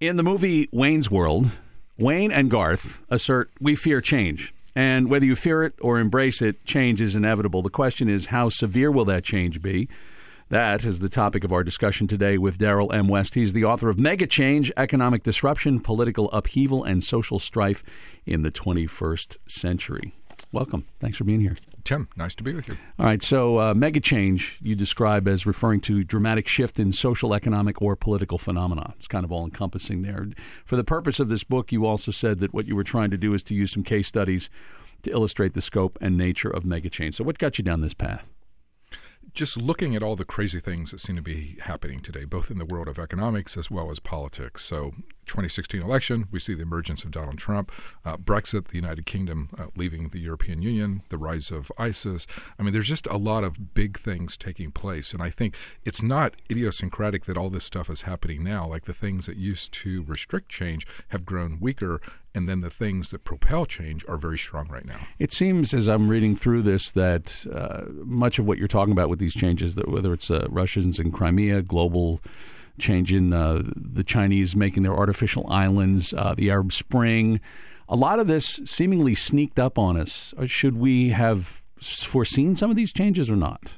In the movie Wayne's World, Wayne and Garth assert we fear change. And whether you fear it or embrace it, change is inevitable. The question is, how severe will that change be? That is the topic of our discussion today with Darrell M. West. He's the author of Mega Change, Economic Disruption, Political Upheaval, and Social Strife in the 21st Century. Welcome. Thanks for being here. Tim, nice to be with you. All right, so mega change you describe as referring to dramatic shift in social, economic, or political phenomena. It's kind of all-encompassing there. For the purpose of this book, you also said that what you were trying to do is to use some case studies to illustrate the scope and nature of mega change. So what got you down this path? Just looking at all the crazy things that seem to be happening today, both in the world of economics as well as politics. So 2016 election, we see the emergence of Donald Trump, Brexit, the United Kingdom leaving the European Union, the rise of ISIS. I mean, there's just a lot of big things taking place. And I think it's not idiosyncratic that all this stuff is happening now. Like the things that used to restrict change have grown weaker, and then the things that propel change are very strong right now. It seems, as I'm reading through this, that much of what you're talking about with these changes, that whether it's Russians in Crimea, global change in the Chinese making their artificial islands, the Arab Spring, a lot of this seemingly sneaked up on us. Should we have foreseen some of these changes or not?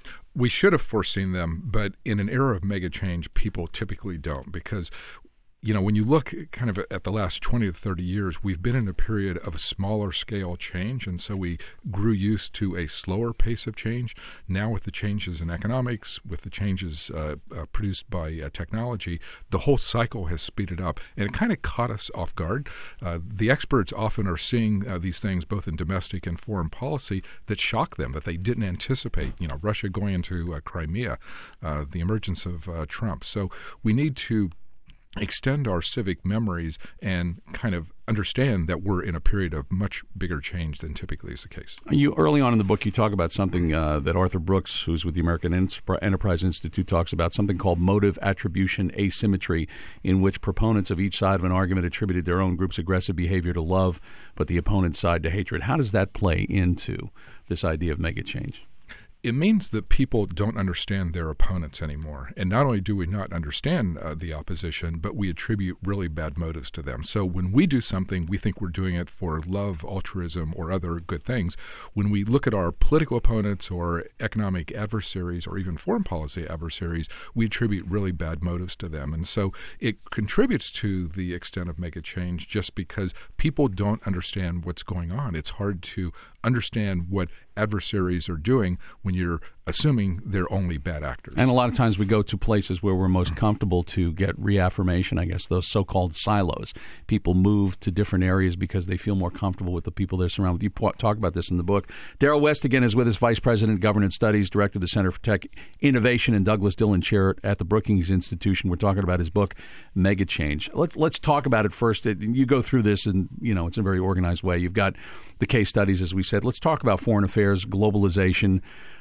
We should have foreseen them, but in an era of mega change, people typically don't, because when you look kind of at the last 20 to 30 years, we've been in a period of smaller scale change, and so we grew used to a slower pace of change. Now with the changes in economics, with the changes produced by technology, the whole cycle has speeded up, and it kind of caught us off guard. The experts often are seeing these things both in domestic and foreign policy that shock them, that they didn't anticipate. Russia going into Crimea, the emergence of Trump. So we need to extend our civic memories and kind of understand that we're in a period of much bigger change than typically is the case. Early on in the book, you talk about something that Arthur Brooks, who's with the American Enterprise Institute, talks about, something called motive attribution asymmetry, in which proponents of each side of an argument attributed their own group's aggressive behavior to love, but the opponent's side to hatred. How does that play into this idea of mega change? It means that people don't understand their opponents anymore. And not only do we not understand the opposition, but we attribute really bad motives to them. So when we do something, we think we're doing it for love, altruism, or other good things. When we look at our political opponents or economic adversaries or even foreign policy adversaries, we attribute really bad motives to them. And so it contributes to the extent of mega change just because people don't understand what's going on. It's hard to understand what adversaries are doing when you're assuming they're only bad actors. And a lot of times we go to places where we're most comfortable to get reaffirmation, I guess, those so-called silos. People move to different areas because they feel more comfortable with the people they're surrounded with. You talk about this in the book. Darrell West, again, is with us, Vice President, Governance Studies, Director of the Center for Tech Innovation, and Douglas Dillon Chair at the Brookings Institution. We're talking about his book, Mega Change. Let's talk about it first. You go through this, and it's a very organized way. You've got the case studies, as we said. Let's talk about foreign affairs, globalization,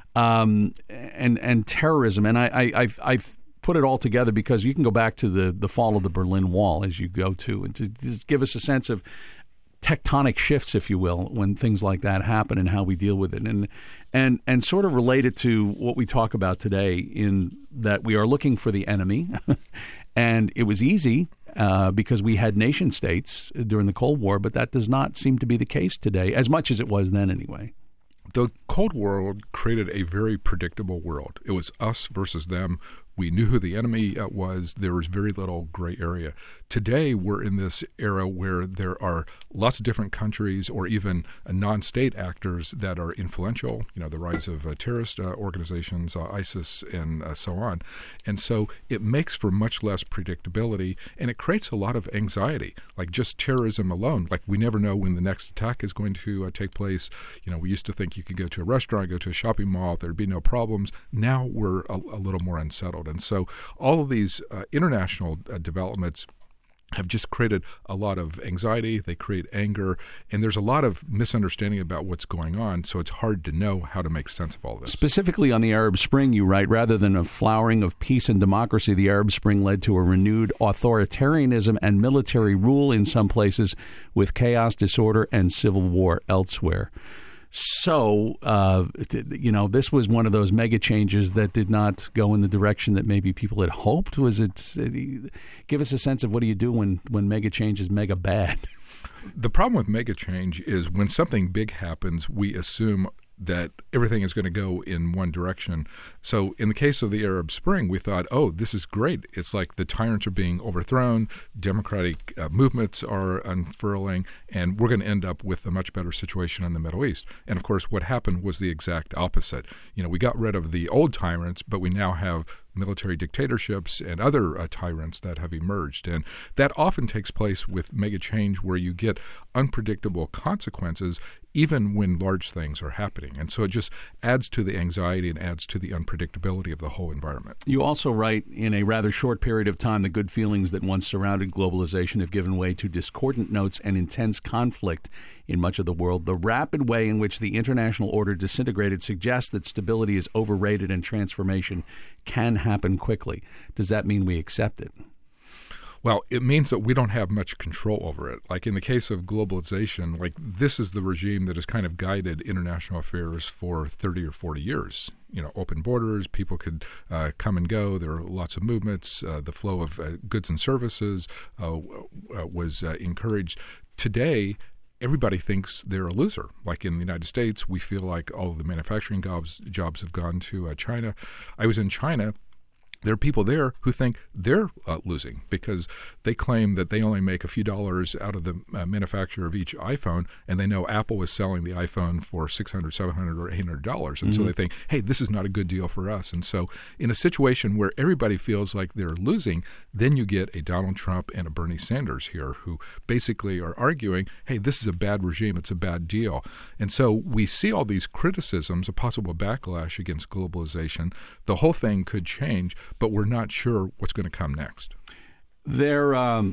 and terrorism. And I've put it all together because you can go back to the fall of the Berlin Wall as you go to, and to just give us a sense of tectonic shifts, if you will, when things like that happen and how we deal with it, and sort of relate it to what we talk about today, in that we are looking for the enemy, and it was easy because we had nation states during the Cold War, but that does not seem to be the case today, as much as it was then anyway. The Cold War created a very predictable world. It was us versus them. We knew who the enemy was. There was very little gray area. Today, we're in this era where there are lots of different countries or even non-state actors that are influential, the rise of terrorist organizations, ISIS, and so on. And so it makes for much less predictability, and it creates a lot of anxiety, like just terrorism alone. Like, we never know when the next attack is going to take place. We used to think you could go to a restaurant, go to a shopping mall, there'd be no problems. Now we're a little more unsettled. And so all of these international developments have just created a lot of anxiety. They create anger, and there's a lot of misunderstanding about what's going on, so it's hard to know how to make sense of all this. Specifically on the Arab Spring, you write, rather than a flowering of peace and democracy, the Arab Spring led to a renewed authoritarianism and military rule in some places, with chaos, disorder, and civil war elsewhere. So, this was one of those mega changes that did not go in the direction that maybe people had hoped. Was it? Give us a sense of what do you do when mega change is mega bad? The problem with mega change is when something big happens, we assume that everything is going to go in one direction. So in the case of the Arab Spring, we thought, oh, this is great. It's like the tyrants are being overthrown, democratic movements are unfurling, and we're going to end up with a much better situation in the Middle East. And of course, what happened was the exact opposite. We got rid of the old tyrants, but we now have military dictatorships and other tyrants that have emerged. And that often takes place with mega change where you get unpredictable consequences even when large things are happening. And so it just adds to the anxiety and adds to the unpredictability of the whole environment. You also write, in a rather short period of time, the good feelings that once surrounded globalization have given way to discordant notes and intense conflict in much of the world. The rapid way in which the international order disintegrated suggests that stability is overrated and transformation can happen quickly. Does that mean we accept it? Well, it means that we don't have much control over it. Like in the case of globalization, like this is the regime that has kind of guided international affairs for 30 or 40 years. Open borders, people could come and go. There are lots of movements. The flow of goods and services was encouraged. Today, everybody thinks they're a loser. Like in the United States, we feel like all of the manufacturing jobs have gone to China. I was in China. There are people there who think they're losing because they claim that they only make a few dollars out of the manufacture of each iPhone, and they know Apple is selling the iPhone for $600, $700, or $800. And so they think, hey, this is not a good deal for us. And so in a situation where everybody feels like they're losing, then you get a Donald Trump and a Bernie Sanders here who basically are arguing, hey, this is a bad regime, it's a bad deal. And so we see all these criticisms, a possible backlash against globalization. The whole thing could change, but we're not sure what's going to come next. There's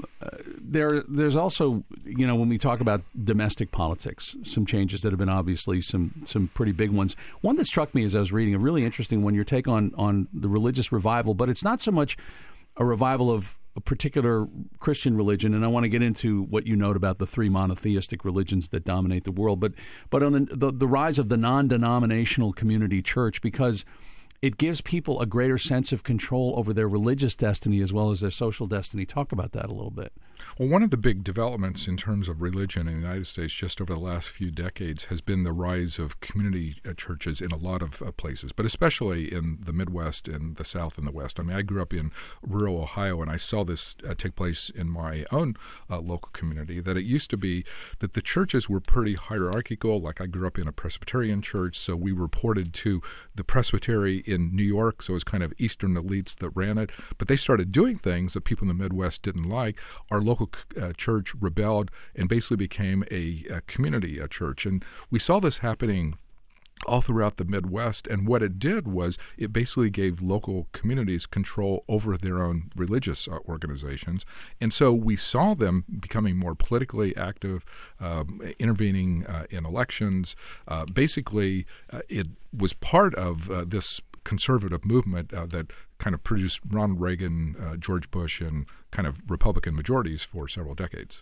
also, when we talk about domestic politics, some changes that have been obviously some pretty big ones. One that struck me as I was reading, a really interesting one, your take on the religious revival, but it's not so much a revival of a particular Christian religion, and I want to get into what you note about the three monotheistic religions that dominate the world, but on the rise of the non-denominational community church, because it gives people a greater sense of control over their religious destiny as well as their social destiny. Talk about that a little bit. Well, one of the big developments in terms of religion in the United States just over the last few decades has been the rise of community churches in a lot of places, but especially in the Midwest and the South and the West. I mean, I grew up in rural Ohio, and I saw this take place in my own local community, that it used to be that the churches were pretty hierarchical. Like I grew up in a Presbyterian church, so we reported to the presbytery in New York, so it was kind of Eastern elites that ran it. But they started doing things that people in the Midwest didn't like. Our local church rebelled and basically became a community church. And we saw this happening all throughout the Midwest, and what it did was it basically gave local communities control over their own religious organizations. And so we saw them becoming more politically active, intervening in elections. Basically, it was part of this conservative movement that kind of produced Ronald Reagan, George Bush, and kind of Republican majorities for several decades.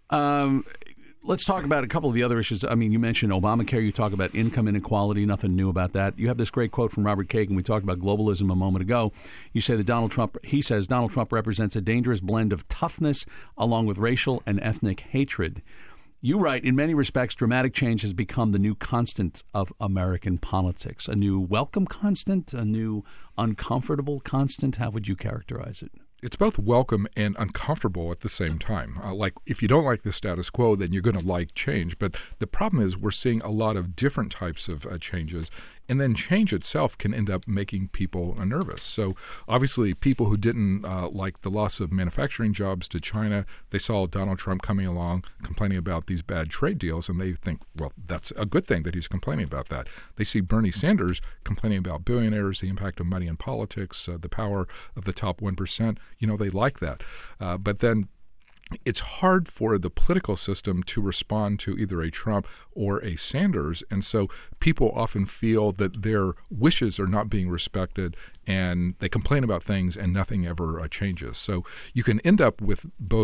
Let's talk about a couple of the other issues. I mean, you mentioned Obamacare. You talk about income inequality. Nothing new about that. You have this great quote from Robert Kagan. We talked about globalism a moment ago. You say that Donald Trump represents a dangerous blend of toughness along with racial and ethnic hatred. You write, in many respects, dramatic change has become the new constant of American politics. A new welcome constant, a new uncomfortable constant. How would you characterize it? It's both welcome and uncomfortable at the same time. Like, if you don't like the status quo, then you're going to like change. But the problem is we're seeing a lot of different types of changes, and then change itself can end up making people nervous. So obviously people who didn't like the loss of manufacturing jobs to China, they saw Donald Trump coming along complaining about these bad trade deals, and they think, well, that's a good thing that he's complaining about that. They see Bernie Sanders complaining about billionaires, the impact of money in politics, the power of the top 1%. They like that. But then it's hard for the political system to respond to either a Trump or a Sanders. And so people often feel that their wishes are not being respected, and they complain about things and nothing ever changes. So you can end up with both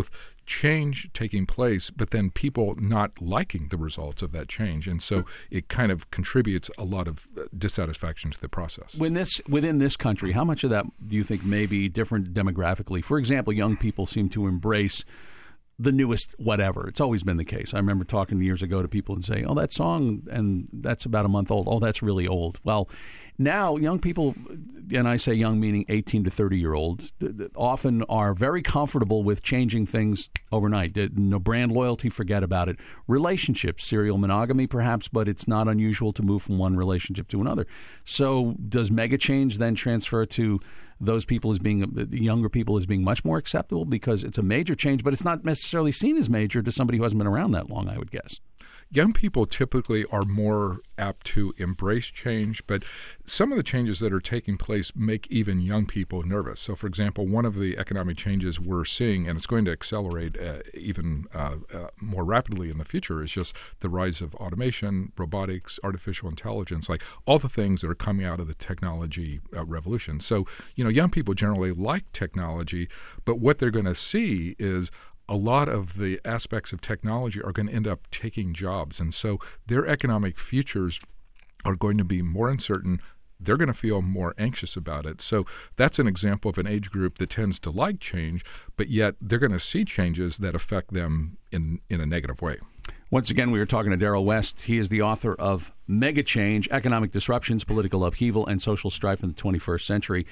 change taking place, but then people not liking the results of that change. And so it kind of contributes a lot of dissatisfaction to the process. Within this country, how much of that do you think may be different demographically? For example, young people seem to embrace the newest whatever. It's always been the case. I remember talking years ago to people and saying, oh, that song, and that's about a month old. Oh, that's really old. Well, now young people, and I say young meaning 18 to 30-year-olds, often are very comfortable with changing things overnight. No brand loyalty, forget about it. Relationships, serial monogamy perhaps, but it's not unusual to move from one relationship to another. So does mega change then transfer to those people as being, the younger people as being much more acceptable because it's a major change, but it's not necessarily seen as major to somebody who hasn't been around that long, I would guess? Young people typically are more apt to embrace change, but some of the changes that are taking place make even young people nervous. So, for example, one of the economic changes we're seeing, and it's going to accelerate even more rapidly in the future, is just the rise of automation, robotics, artificial intelligence, like all the things that are coming out of the technology revolution. So, young people generally like technology, but what they're going to see is a lot of the aspects of technology are going to end up taking jobs. And so their economic futures are going to be more uncertain. They're going to feel more anxious about it. So that's an example of an age group that tends to like change, but yet they're going to see changes that affect them in a negative way. Once again, we were talking to Darrell West. He is the author of Mega Change, Economic Disruptions, Political Upheaval, and Social Strife in the 21st Century.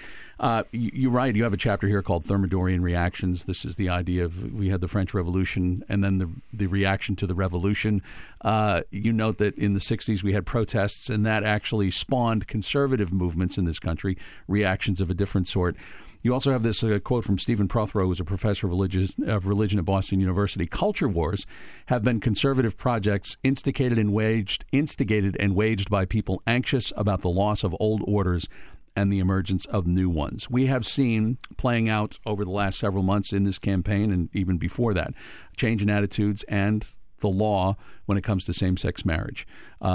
You write, you have a chapter here called Thermidorian Reactions. This is the idea of, we had the French Revolution and then the reaction to the revolution. You note that in the 60s we had protests, and that actually spawned conservative movements in this country, reactions of a different sort. You also have this quote from Stephen Prothero, who's a professor of religion at Boston University. Culture wars have been conservative projects instigated and waged by people anxious about the loss of old orders and the emergence of new ones. We have seen playing out over the last several months in this campaign and even before that, change in attitudes and the law when it comes to same-sex marriage.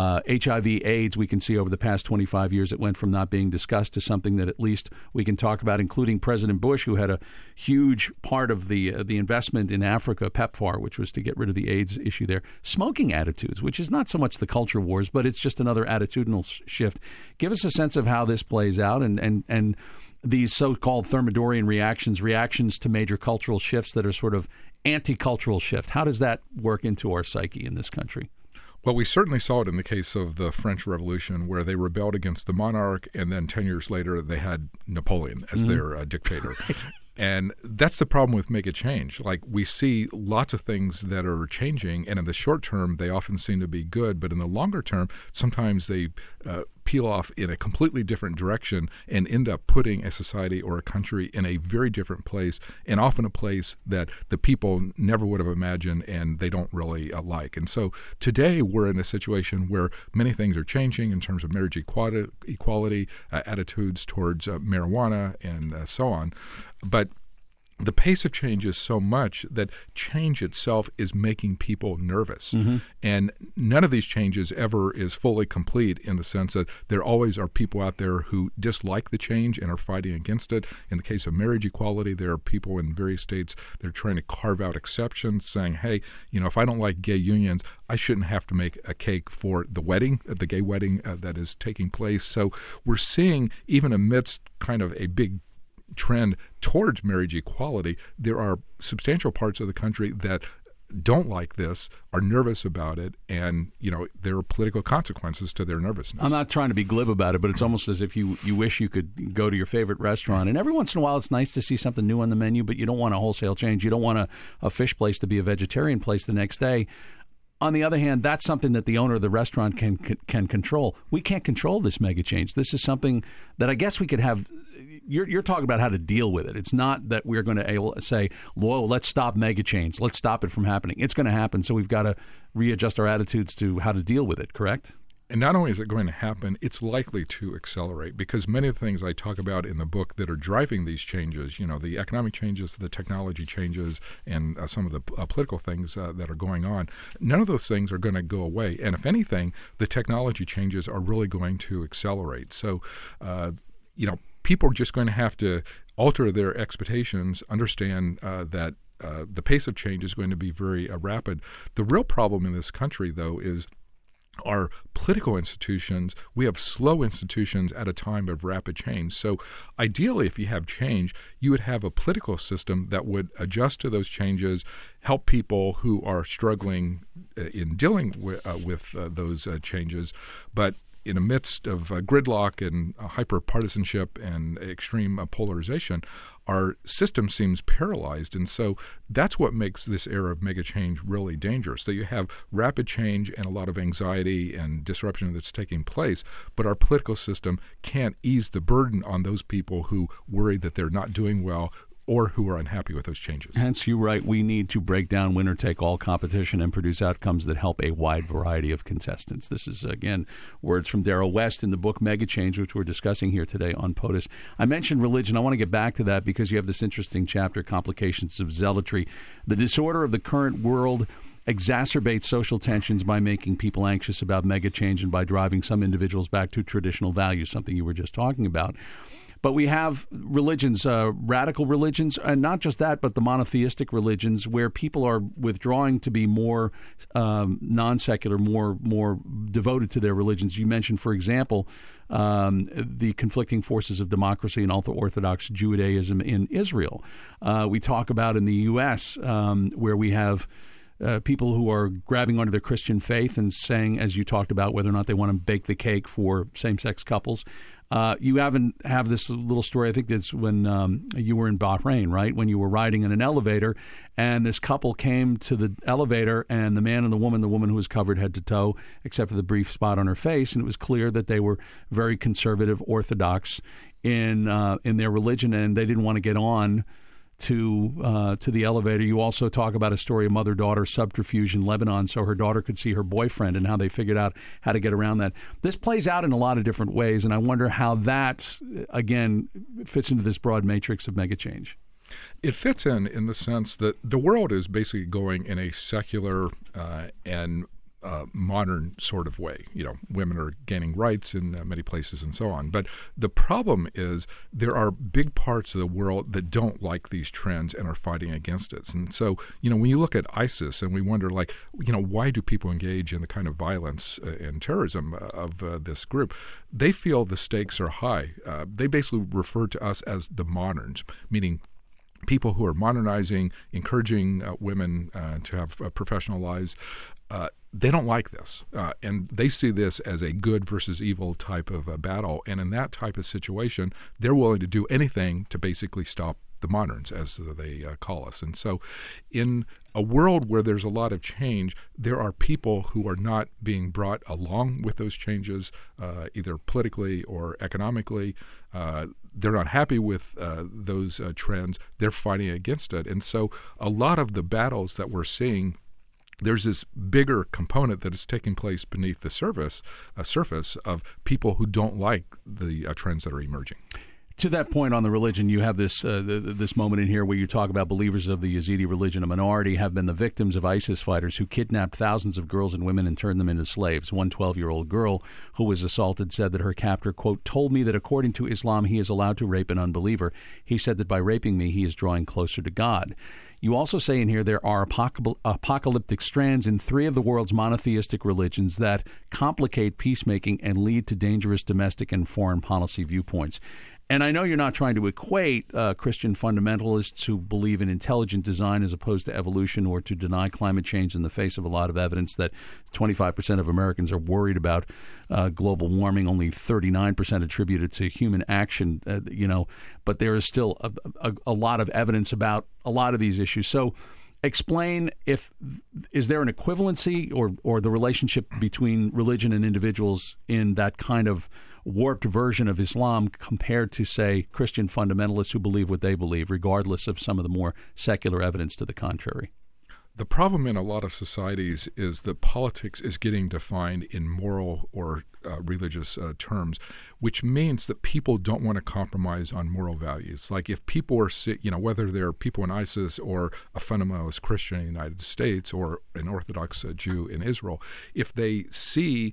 HIV/AIDS, we can see over the past 25 years, it went from not being discussed to something that at least we can talk about, including President Bush, who had a huge part of the investment in Africa, PEPFAR, which was to get rid of the AIDS issue there. Smoking attitudes, which is not so much the culture wars, but it's just another attitudinal shift. Give us a sense of how this plays out and these so-called Thermidorian reactions to major cultural shifts that are sort of anti-cultural shift. How does that work into our psyche in this country? Well, we certainly saw it in the case of the French Revolution, where they rebelled against the monarch, and then 10 years later they had Napoleon as their dictator. Right. And that's the problem with mega change. Like, we see lots of things that are changing, and in the short term, they often seem to be good. But in the longer term, sometimes they peel off in a completely different direction and end up putting a society or a country in a very different place, and often a place that the people never would have imagined and they don't really like. And so today we're in a situation where many things are changing in terms of marriage equality, attitudes towards marijuana, and so on. But the pace of change is so much that change itself is making people nervous. Mm-hmm. And none of these changes ever is fully complete, in the sense that there always are people out there who dislike the change and are fighting against it. In the case of marriage equality, there are people in various states that are trying to carve out exceptions, saying, hey, if I don't like gay unions, I shouldn't have to make a cake for the wedding, the gay wedding that is taking place. So we're seeing, even amidst kind of a big trend towards marriage equality, there are substantial parts of the country that don't like this, are nervous about it, and there are political consequences to their nervousness. I'm not trying to be glib about it, but it's almost as if you wish you could go to your favorite restaurant, and every once in a while it's nice to see something new on the menu, but you don't want a wholesale change. You don't want a fish place to be a vegetarian place the next day. On the other hand, that's something that the owner of the restaurant can control. We can't control this mega change. This is something that I guess we could have. You're talking about how to deal with it. It's not that we're going to say, whoa, let's stop mega change. Let's stop it from happening. It's going to happen, so we've got to readjust our attitudes to how to deal with it, correct? And not only is it going to happen, it's likely to accelerate, because many of the things I talk about in the book that are driving these changes, the economic changes, the technology changes, and some of the political things that are going on, none of those things are going to go away. And if anything, the technology changes are really going to accelerate. So, people are just going to have to alter their expectations, understand that the pace of change is going to be very rapid. The real problem in this country, though, is our political institutions. We have slow institutions at a time of rapid change. So ideally, if you have change, you would have a political system that would adjust to those changes, help people who are struggling in dealing with those changes. But in the midst of gridlock and hyper-partisanship and extreme polarization, our system seems paralyzed. And so that's what makes this era of mega change really dangerous. So you have rapid change and a lot of anxiety and disruption that's taking place, but our political system can't ease the burden on those people who worry that they're not doing well or who are unhappy with those changes. Hence, you write, we need to break down winner-take-all competition and produce outcomes that help a wide variety of contestants. This is, again, words from Darrell West in the book Mega Change, which we're discussing here today on POTUS. I mentioned religion. I want to get back to that because you have this interesting chapter, Complications of Zealotry. The disorder of the current world exacerbates social tensions by making people anxious about mega change and by driving some individuals back to traditional values, something you were just talking about. But we have religions, radical religions, and not just that, but the monotheistic religions where people are withdrawing to be more non-secular, more devoted to their religions. You mentioned, for example, the conflicting forces of democracy and ultra-Orthodox Judaism in Israel. We talk about in the U.S. Where we have people who are grabbing onto their Christian faith and saying, as you talked about, whether or not they want to bake the cake for same-sex couples. You have this little story, I think that's when you were in Bahrain, right? When you were riding in an elevator and this couple came to the elevator and the man and the woman who was covered head to toe, except for the brief spot on her face. And it was clear that they were very conservative, Orthodox in their religion, and they didn't want to get on to the elevator. You also talk about a story of mother-daughter subterfuge in Lebanon so her daughter could see her boyfriend and how they figured out how to get around that. This plays out in a lot of different ways, and I wonder how that, again, fits into this broad matrix of mega change. It fits in the sense that the world is basically going in a secular and modern sort of way. You know, women are gaining rights in many places and so on. But the problem is there are big parts of the world that don't like these trends and are fighting against it. And so, you know, when you look at ISIS and we wonder, like, you know, why do people engage in the kind of violence and terrorism of this group? They feel the stakes are high. They basically refer to us as the moderns, meaning people who are modernizing, encouraging women to have professional lives. They don't like this, and they see this as a good versus evil type of battle. And in that type of situation, they're willing to do anything to basically stop the moderns, as they call us. And so in a world where there's a lot of change, there are people who are not being brought along with those changes, either politically or economically. They're not happy with those trends. They're fighting against it. And so a lot of the battles that we're seeing, there's this bigger component that is taking place beneath the surface of people who don't like the trends that are emerging. To that point on the religion, you have this this moment in here where you talk about believers of the Yazidi religion, a minority, have been the victims of ISIS fighters who kidnapped thousands of girls and women and turned them into slaves. One 12-year-old girl who was assaulted said that her captor, quote, told me that according to Islam, he is allowed to rape an unbeliever. He said that by raping me, he is drawing closer to God. You also say in here there are apocalyptic strands in 3 of the world's monotheistic religions that complicate peacemaking and lead to dangerous domestic and foreign policy viewpoints. And I know you're not trying to equate Christian fundamentalists who believe in intelligent design as opposed to evolution, or to deny climate change in the face of a lot of evidence that 25% of Americans are worried about global warming, only 39% attribute it to human action, but there is still a lot of evidence about a lot of these issues. So explain, is there an equivalency or the relationship between religion and individuals in that kind of warped version of Islam compared to, say, Christian fundamentalists who believe what they believe, regardless of some of the more secular evidence to the contrary? The problem in a lot of societies is that politics is getting defined in moral or religious terms, which means that people don't want to compromise on moral values. Like if people are, whether they're people in ISIS or a fundamentalist Christian in the United States or an Orthodox Jew in Israel, if they see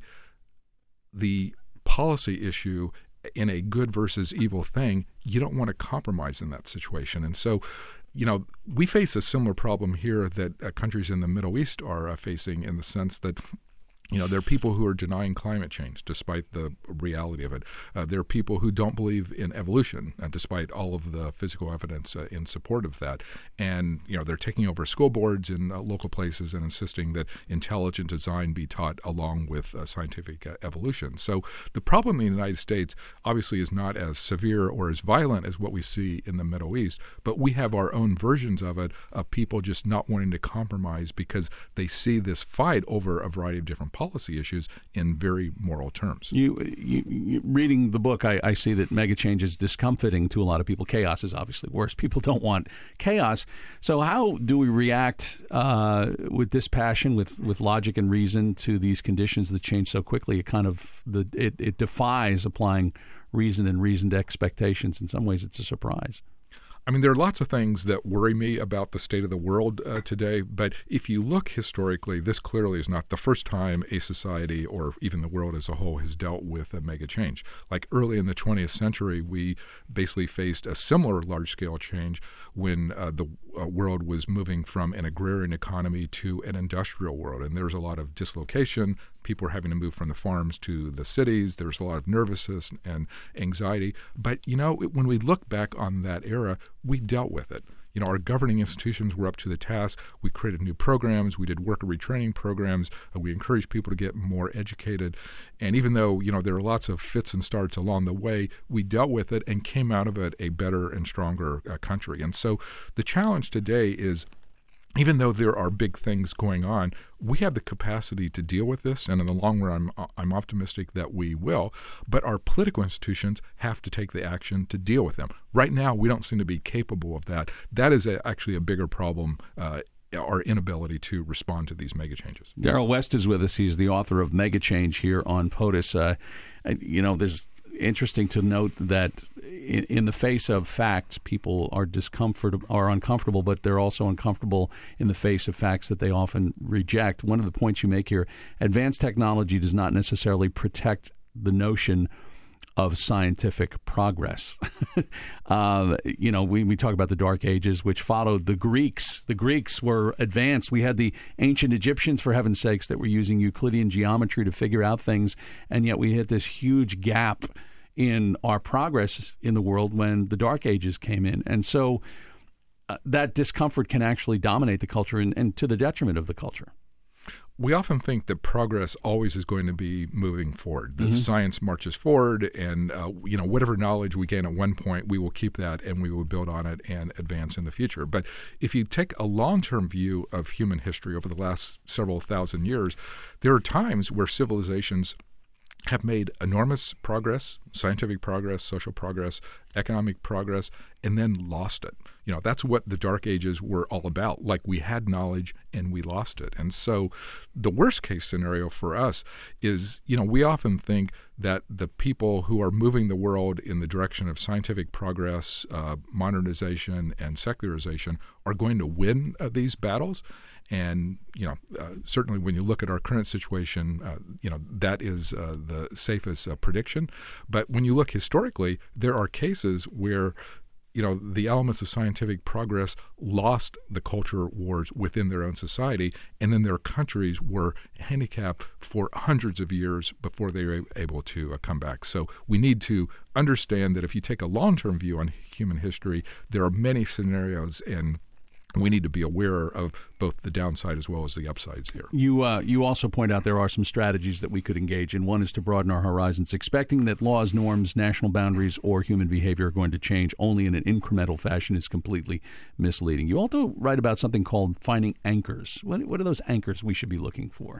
the policy issue in a good versus evil thing, you don't want to compromise in that situation. And so we face a similar problem here that countries in the Middle East are facing, in the sense that there are people who are denying climate change despite the reality of it. There are people who don't believe in evolution despite all of the physical evidence in support of that. And, they're taking over school boards in local places and insisting that intelligent design be taught along with scientific evolution. So the problem in the United States obviously is not as severe or as violent as what we see in the Middle East, but we have our own versions of it, of people just not wanting to compromise because they see this fight over a variety of different policy issues in very moral terms. You reading the book, I see that mega change is discomforting to a lot of people. Chaos is obviously worse. People don't want chaos. So how do we react with dispassion, with logic and reason to these conditions that change so quickly? It defies applying reason and reasoned expectations. In some ways, it's a surprise. There are lots of things that worry me about the state of the world today, but if you look historically, this clearly is not the first time a society or even the world as a whole has dealt with a mega change. Like early in the 20th century, we basically faced a similar large-scale change when the world was moving from an agrarian economy to an industrial world, and there was a lot of dislocation. People were having to move from the farms to the cities. There was a lot of nervousness and anxiety. But, when we look back on that era, we dealt with it. Our governing institutions were up to the task. We created new programs. We did worker retraining programs. We encouraged people to get more educated. And even though, there are lots of fits and starts along the way, we dealt with it and came out of it a better and stronger country. And so the challenge today is, even though there are big things going on, we have the capacity to deal with this, and in the long run, I'm optimistic that we will. But our political institutions have to take the action to deal with them. Right now, we don't seem to be capable of that. That is actually a bigger problem, our inability to respond to these mega changes. Darrell West is with us. He's the author of Mega Change here on POTUS. There's interesting to note that in the face of facts, people are uncomfortable, but they're also uncomfortable in the face of facts that they often reject. One of the points you make here, advanced technology does not necessarily protect the notion of scientific progress. We talk about the Dark Ages, which followed the Greeks. The Greeks were advanced. We had the ancient Egyptians, for heaven's sakes, that were using Euclidean geometry to figure out things, and yet we hit this huge gap in our progress in the world when the Dark Ages came in. And so that discomfort can actually dominate the culture and to the detriment of the culture. We often think that progress always is going to be moving forward. The science marches forward, and whatever knowledge we gain at one point, we will keep that and we will build on it and advance in the future. But if you take a long-term view of human history over the last several thousand years, there are times where civilizations have made enormous progress, scientific progress, social progress, economic progress, and then lost it. That's what the Dark Ages were all about. Like, we had knowledge and we lost it. And so the worst case scenario for us is, we often think that the people who are moving the world in the direction of scientific progress, modernization, and secularization are going to win these battles. And, certainly when you look at our current situation, that is the safest prediction. But when you look historically, there are cases where, the elements of scientific progress lost the culture wars within their own society, and then their countries were handicapped for hundreds of years before they were able to come back. So we need to understand that if you take a long-term view on human history, there are many scenarios, and we need to be aware of both the downside as well as the upsides here. You also point out there are some strategies that we could engage in. One is to broaden our horizons. Expecting that laws, norms, national boundaries, or human behavior are going to change only in an incremental fashion is completely misleading. You also write about something called finding anchors. What are those anchors we should be looking for?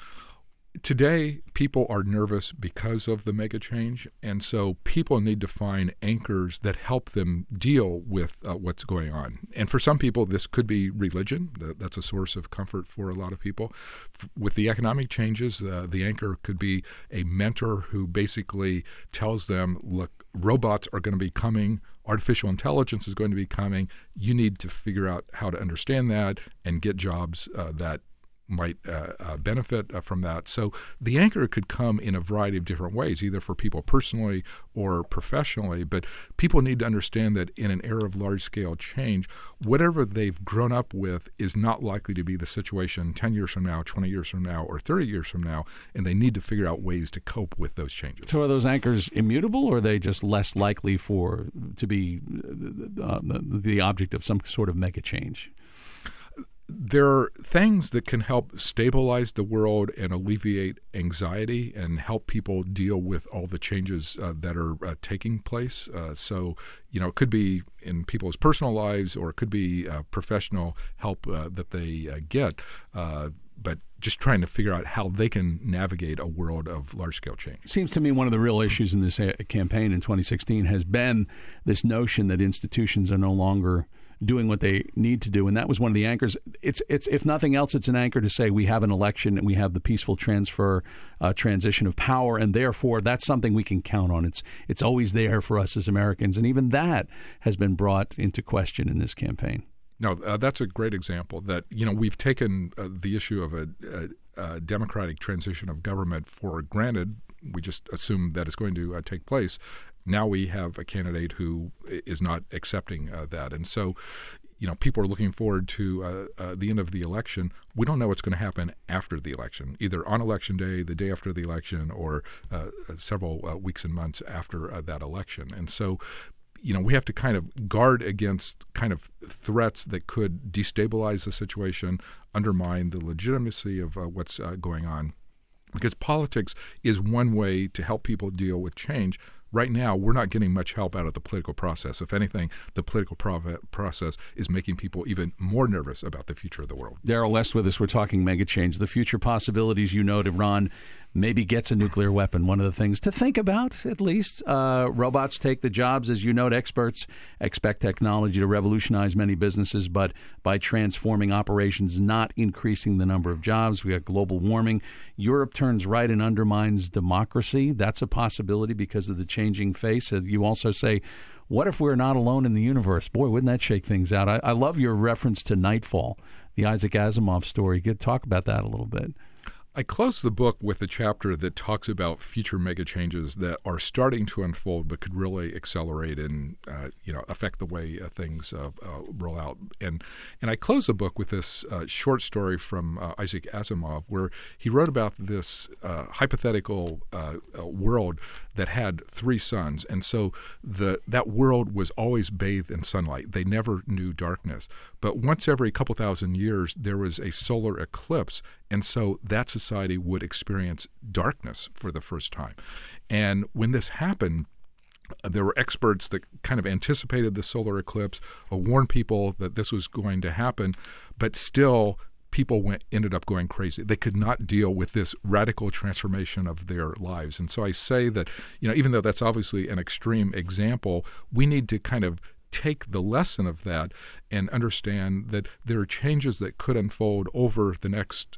Today, people are nervous because of the mega change, and so people need to find anchors that help them deal with what's going on. And for some people, this could be religion. That's a source of comfort for a lot of people. With the economic changes, the anchor could be a mentor who basically tells them, look, robots are going to be coming, artificial intelligence is going to be coming. You need to figure out how to understand that and get jobs that might benefit from that. So the anchor could come in a variety of different ways, either for people personally or professionally. But people need to understand that in an era of large-scale change, whatever they've grown up with is not likely to be the situation 10 years from now, 20 years from now, or 30 years from now, and they need to figure out ways to cope with those changes. So are those anchors immutable, or are they just less likely to be the object of some sort of mega change? There are things that can help stabilize the world and alleviate anxiety and help people deal with all the changes that are taking place. So, it could be in people's personal lives, or it could be professional help that they get. But just trying to figure out how they can navigate a world of large-scale change. Seems to me one of the real issues in this campaign in 2016 has been this notion that institutions are no longer doing what they need to do, and that was one of the anchors. It's if nothing else, it's an anchor to say we have an election and we have the peaceful transition of power, and therefore that's something we can count on. It's always there for us as Americans, and even that has been brought into question in this campaign. No, that's a great example that, we've taken the issue of a democratic transition of government for granted. We just assume that it's going to take place. Now we have a candidate who is not accepting that. And so, people are looking forward to the end of the election. We don't know what's going to happen after the election, either on Election Day, the day after the election, or several weeks and months after that election. And so, we have to kind of guard against kind of threats that could destabilize the situation, undermine the legitimacy of what's going on. Because politics is one way to help people deal with change. Right now, we're not getting much help out of the political process. If anything, the political process is making people even more nervous about the future of the world. Darrell West with us. We're talking mega change. The future possibilities, Iran maybe gets a nuclear weapon. One of the things to think about, at least. Robots take the jobs. As you note, experts expect technology to revolutionize many businesses, but by transforming operations, not increasing the number of jobs. We have global warming. Europe turns right and undermines democracy. That's a possibility because of the changing face. You also say, what if we're not alone in the universe? Boy, wouldn't that shake things out? I love your reference to Nightfall, the Isaac Asimov story. Talk about that a little bit. I close the book with a chapter that talks about future mega changes that are starting to unfold but could really accelerate and affect the way things roll out. And I close the book with this short story from Isaac Asimov, where he wrote about this hypothetical world that had three suns. And so that world was always bathed in sunlight. They never knew darkness. But once every couple thousand years, there was a solar eclipse. And so that society would experience darkness for the first time. And when this happened, there were experts that kind of anticipated the solar eclipse, warned people that this was going to happen, but still people ended up going crazy. They could not deal with this radical transformation of their lives. And so I say that, even though that's obviously an extreme example, we need to kind of take the lesson of that and understand that there are changes that could unfold over the next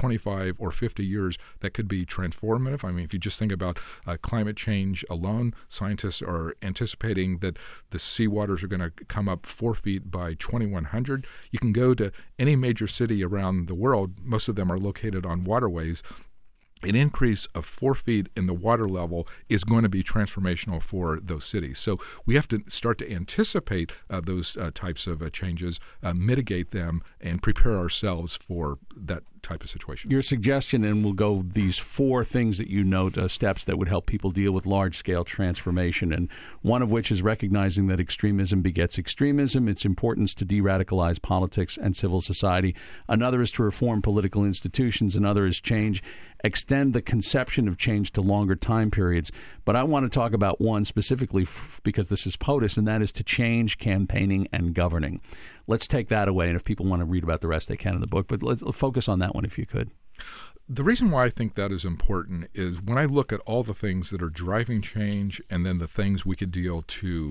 25 or 50 years that could be transformative. I mean, if you just think about climate change alone, scientists are anticipating that the seawaters are going to come up 4 feet by 2100. You can go to any major city around the world. Most of them are located on waterways. An increase of 4 feet in the water level is going to be transformational for those cities. So we have to start to anticipate those types of changes, mitigate them, and prepare ourselves for that type of situation. Your suggestion, and we'll go these 4 things that you note, steps that would help people deal with large-scale transformation, and one of which is recognizing that extremism begets extremism, its importance to de-radicalize politics and civil society. Another is to reform political institutions. Another is extend the conception of change to longer time periods. But I want to talk about one specifically because this is POTUS, and that is to change campaigning and governing. Let's take that away, and if people want to read about the rest, they can in the book. But let's focus on that one if you could. The reason why I think that is important is when I look at all the things that are driving change and then the things we could deal to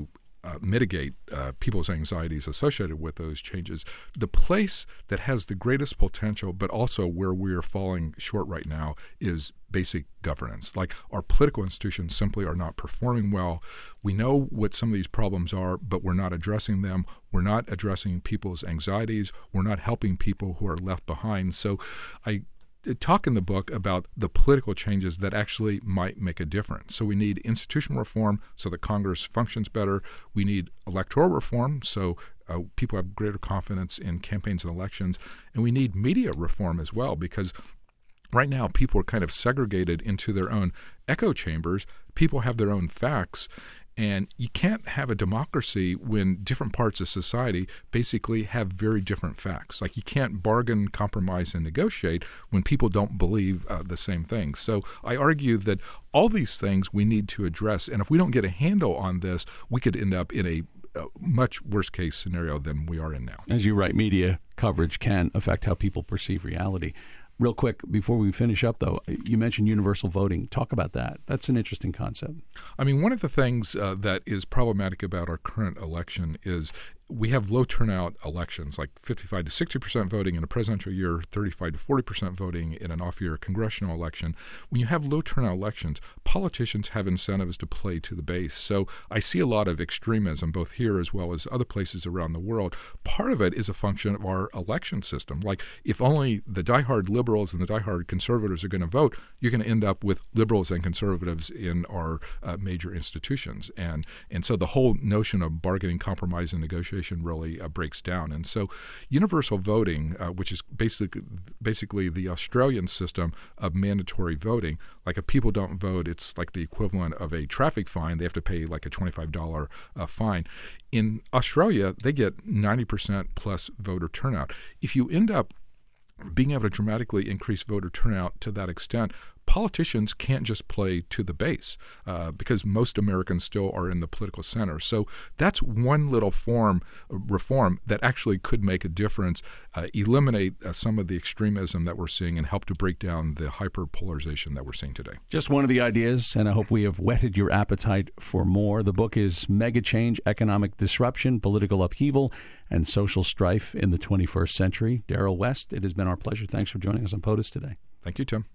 mitigate people's anxieties associated with those changes. The place that has the greatest potential, but also where we are falling short right now, is basic governance. Like, our political institutions simply are not performing well. We know what some of these problems are, but we're not addressing them. We're not addressing people's anxieties. We're not helping people who are left behind. So I talk in the book about the political changes that actually might make a difference. So we need institutional reform so that Congress functions better. We need electoral reform so people have greater confidence in campaigns and elections. And we need media reform as well, because right now people are kind of segregated into their own echo chambers. People have their own facts. And you can't have a democracy when different parts of society basically have very different facts. Like, you can't bargain, compromise, and negotiate when people don't believe the same things. So I argue that all these things we need to address. And if we don't get a handle on this, we could end up in a much worse case scenario than we are in now. As you write, media coverage can affect how people perceive reality. Real quick, before we finish up, though, you mentioned universal voting. Talk about that. That's an interesting concept. I mean, one of the things that is problematic about our current election is we have low turnout elections, like 55 to 60% voting in a presidential year, 35 to 40% voting in an off-year congressional election. When you have low turnout elections, politicians have incentives to play to the base. So I see a lot of extremism, both here as well as other places around the world. Part of it is a function of our election system. Like, if only the diehard liberals and the diehard conservatives are going to vote, you're going to end up with liberals and conservatives in our major institutions. And so the whole notion of bargaining, compromise, and negotiation really breaks down. And so universal voting, which is basically the Australian system of mandatory voting, like, if people don't vote, it's like the equivalent of a traffic fine. They have to pay like a $25 fine. In Australia, they get 90% plus voter turnout. If you end up being able to dramatically increase voter turnout to that extent, politicians can't just play to the base because most Americans still are in the political center. So that's one little reform that actually could make a difference, eliminate some of the extremism that we're seeing, and help to break down the hyperpolarization that we're seeing today. Just one of the ideas, and I hope we have whetted your appetite for more. The book is Mega Change, Economic Disruption, Political Upheaval, and Social Strife in the 21st Century. Darrell West, it has been our pleasure. Thanks for joining us on POTUS today. Thank you, Tim.